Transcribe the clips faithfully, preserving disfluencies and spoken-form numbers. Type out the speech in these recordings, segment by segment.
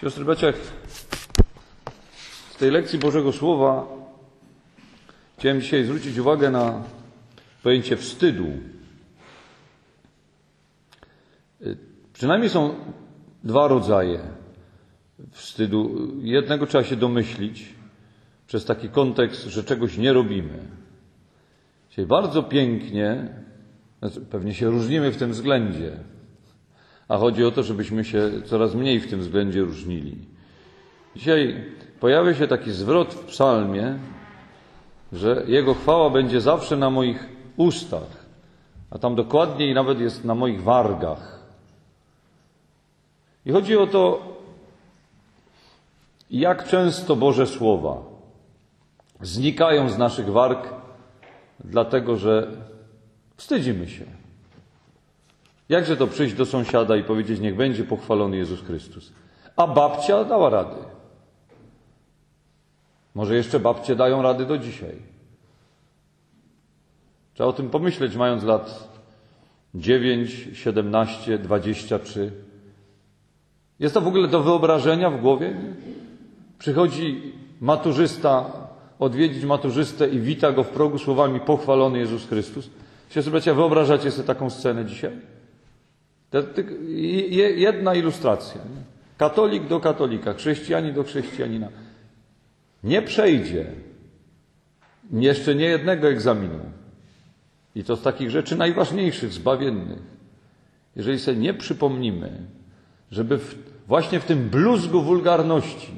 Siostry, bracia, z tej lekcji Bożego Słowa chciałem dzisiaj zwrócić uwagę na pojęcie wstydu. Przynajmniej są dwa rodzaje wstydu. Jednego trzeba się domyślić przez taki kontekst, że czegoś nie robimy. Dzisiaj bardzo pięknie, znaczy pewnie się różnimy w tym względzie, a chodzi o to, żebyśmy się coraz mniej w tym względzie różnili. Dzisiaj pojawia się taki zwrot w psalmie, że Jego chwała będzie zawsze na moich ustach, a tam dokładniej nawet jest na moich wargach. I chodzi o to, jak często Boże Słowa znikają z naszych warg, dlatego że wstydzimy się. Jakże to przyjść do sąsiada i powiedzieć: niech będzie pochwalony Jezus Chrystus. A babcia dała rady. Może jeszcze babcie dają rady do dzisiaj. Trzeba o tym pomyśleć, mając lat dziewięć, siedemnaście, dwadzieścia trzy. Jest to w ogóle do wyobrażenia w głowie? Przychodzi maturzysta odwiedzić maturzystę i wita go w progu słowami: pochwalony Jezus Chrystus. Siostry, bracia, wyobrażacie sobie taką scenę dzisiaj? Jedna ilustracja. Katolik do katolika, chrześcijanin do chrześcijanina. Nie przejdzie jeszcze nie jednego egzaminu. I to z takich rzeczy najważniejszych, zbawiennych. Jeżeli sobie nie przypomnimy, żeby w, właśnie w tym bluzgu wulgarności,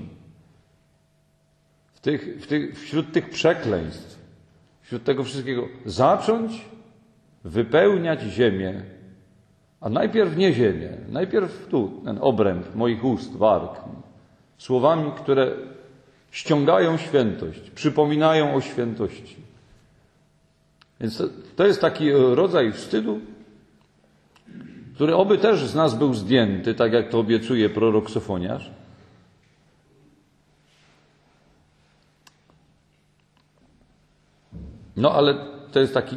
w tych, w tych, wśród tych przekleństw, wśród tego wszystkiego zacząć wypełniać ziemię, a najpierw nie ziemię, najpierw tu, ten obręb moich ust, warg, słowami, które ściągają świętość, przypominają o świętości. Więc to, to jest taki rodzaj wstydu, który oby też z nas był zdjęty, tak jak to obiecuje prorok Sofoniarz. No ale to jest taki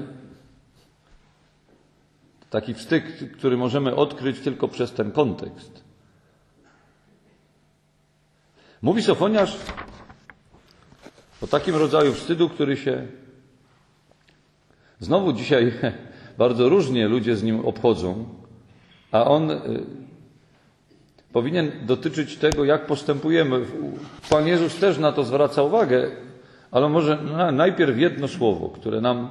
Taki wstyd, który możemy odkryć tylko przez ten kontekst. Mówi Sofoniarz o takim rodzaju wstydu, który się znowu dzisiaj bardzo różnie ludzie z nim obchodzą, a on powinien dotyczyć tego, jak postępujemy. Pan Jezus też na to zwraca uwagę, ale może najpierw jedno słowo, które nam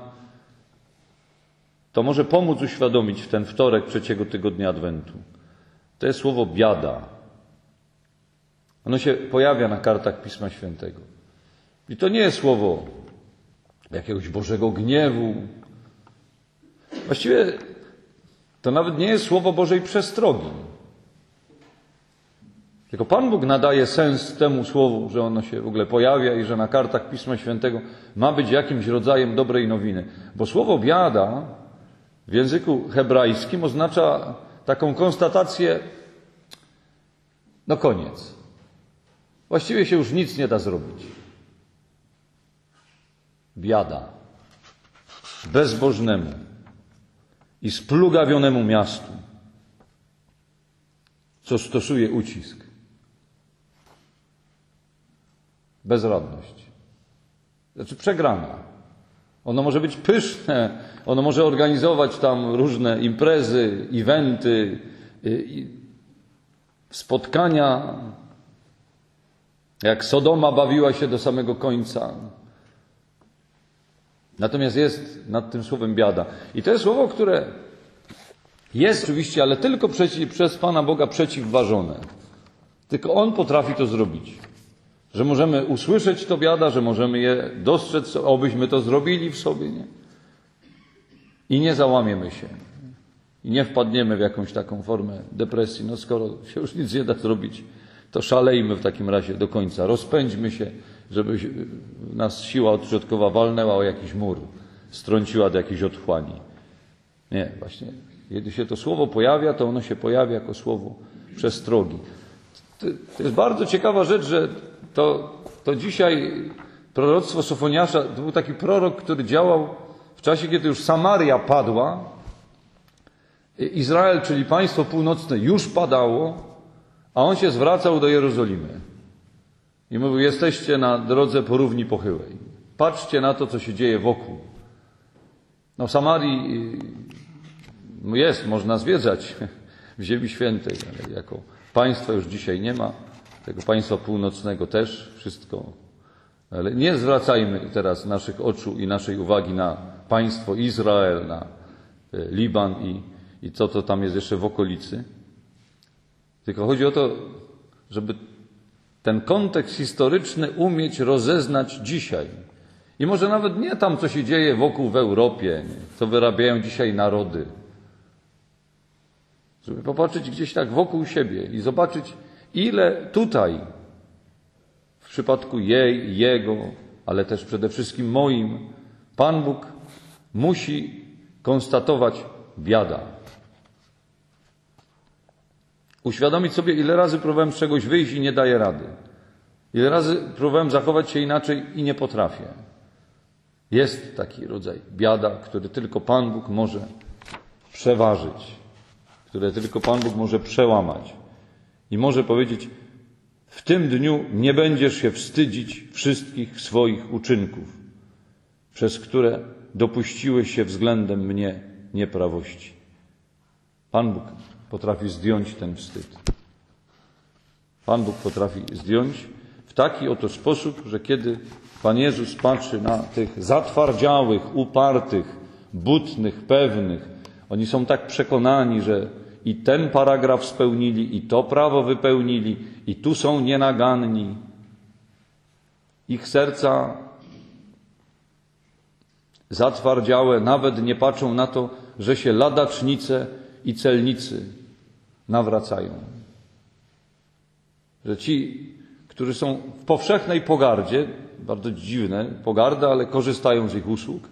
to może pomóc uświadomić w ten wtorek trzeciego tygodnia Adwentu. To jest słowo biada. Ono się pojawia na kartach Pisma Świętego. I to nie jest słowo jakiegoś Bożego gniewu. Właściwie to nawet nie jest słowo Bożej przestrogi. Tylko Pan Bóg nadaje sens temu słowu, że ono się w ogóle pojawia i że na kartach Pisma Świętego ma być jakimś rodzajem dobrej nowiny. Bo słowo biada w języku hebrajskim oznacza taką konstatację: no koniec. Właściwie się już nic nie da zrobić. Biada bezbożnemu i splugawionemu miastu, co stosuje ucisk. Bezradność. Znaczy przegrana. Ono może być pyszne, ono może organizować tam różne imprezy, eventy, spotkania, jak Sodoma bawiła się do samego końca. Natomiast jest nad tym słowem biada. I to jest słowo, które jest oczywiście, ale tylko przeciw, przez Pana Boga przeciwważone. Tylko On potrafi to zrobić. Że możemy usłyszeć to biada, że możemy je dostrzec, obyśmy to zrobili w sobie, nie? I nie załamiemy się. I nie wpadniemy w jakąś taką formę depresji. No skoro się już nic nie da zrobić, to szalejmy w takim razie do końca. Rozpędźmy się, żeby nas siła odśrodkowa walnęła o jakiś mur, strąciła do jakiejś otchłani. Nie, właśnie. Kiedy się to słowo pojawia, to ono się pojawia jako słowo przestrogi. To, to jest bardzo ciekawa rzecz, że to, to dzisiaj proroctwo Sofoniasza, to był taki prorok, który działał w czasie, kiedy już Samaria padła, Izrael, czyli państwo północne, już padało, A on się zwracał do Jerozolimy i mówił: jesteście na drodze po równi pochyłej. Patrzcie na to, co się dzieje wokół. No w Samarii jest, można zwiedzać w Ziemi Świętej, ale jako państwa już dzisiaj nie ma. Tego państwa północnego też wszystko. Ale nie zwracajmy teraz naszych oczu i naszej uwagi na państwo Izrael, na Liban i, i co to tam jest jeszcze w okolicy. Tylko chodzi o to, żeby ten kontekst historyczny umieć rozeznać dzisiaj. I może nawet nie tam, co się dzieje wokół w Europie, nie? Co wyrabiają dzisiaj narody. Żeby popatrzeć gdzieś tak wokół siebie i zobaczyć, ile tutaj, w przypadku jej, jego, ale też przede wszystkim moim, Pan Bóg musi konstatować: biada. Uświadomić sobie, ile razy próbowałem z czegoś wyjść i nie daję rady. Ile razy próbowałem zachować się inaczej i nie potrafię. Jest taki rodzaj biada, który tylko Pan Bóg może przeważyć, które tylko Pan Bóg może przełamać. I może powiedzieć: w tym dniu nie będziesz się wstydzić wszystkich swoich uczynków, przez które dopuściłeś się względem mnie nieprawości. Pan Bóg potrafi zdjąć ten wstyd. Pan Bóg potrafi zdjąć w taki oto sposób, że kiedy Pan Jezus patrzy na tych zatwardziałych, upartych, butnych, pewnych, oni są tak przekonani, że i ten paragraf spełnili, i to prawo wypełnili, i tu są nienaganni. Ich serca zatwardziałe nawet nie patrzą na to, że się ladacznice i celnicy nawracają. Że ci, którzy są w powszechnej pogardzie, bardzo dziwne, pogarda, ale korzystają z ich usług,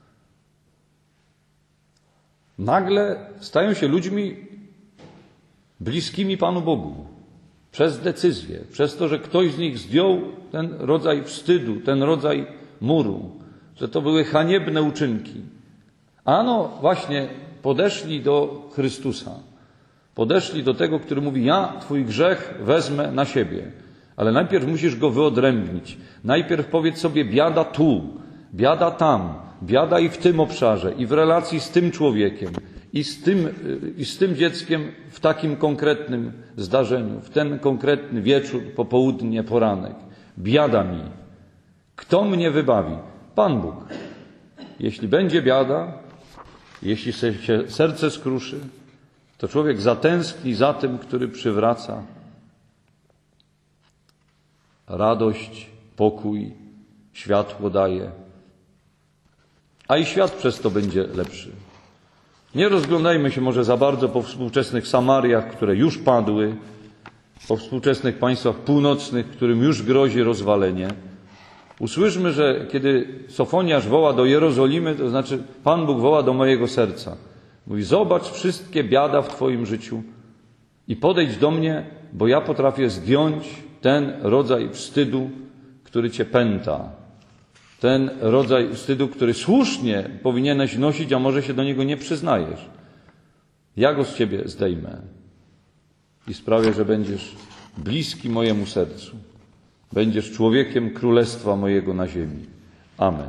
nagle stają się ludźmi bliskimi Panu Bogu. Przez decyzję, przez to, że ktoś z nich zdjął ten rodzaj wstydu, ten rodzaj muru, że to były haniebne uczynki. Ano właśnie podeszli do Chrystusa. Podeszli do tego, który mówi: ja twój grzech wezmę na siebie. Ale najpierw musisz go wyodrębnić. Najpierw powiedz sobie: biada tu, biada tam, biada i w tym obszarze, i w relacji z tym człowiekiem, i z tym, i z tym dzieckiem w takim konkretnym zdarzeniu, w ten konkretny wieczór, popołudnie, poranek. Biada mi. Kto mnie wybawi? Pan Bóg. Jeśli będzie biada, jeśli się serce skruszy, to człowiek zatęskni za tym, który przywraca radość, pokój, światło daje, a i świat przez to będzie lepszy. Nie rozglądajmy się może za bardzo po współczesnych Samariach, które już padły, po współczesnych państwach północnych, którym już grozi rozwalenie. Usłyszmy, że kiedy Sofoniarz woła do Jerozolimy, to znaczy Pan Bóg woła do mojego serca. Mówi: zobacz wszystkie biada w twoim życiu i podejdź do mnie, bo ja potrafię zdjąć ten rodzaj wstydu, który cię pęta. Ten rodzaj wstydu, który słusznie powinieneś nosić, a może się do niego nie przyznajesz. Ja go z ciebie zdejmę i sprawię, że będziesz bliski mojemu sercu. Będziesz człowiekiem królestwa mojego na ziemi. Amen.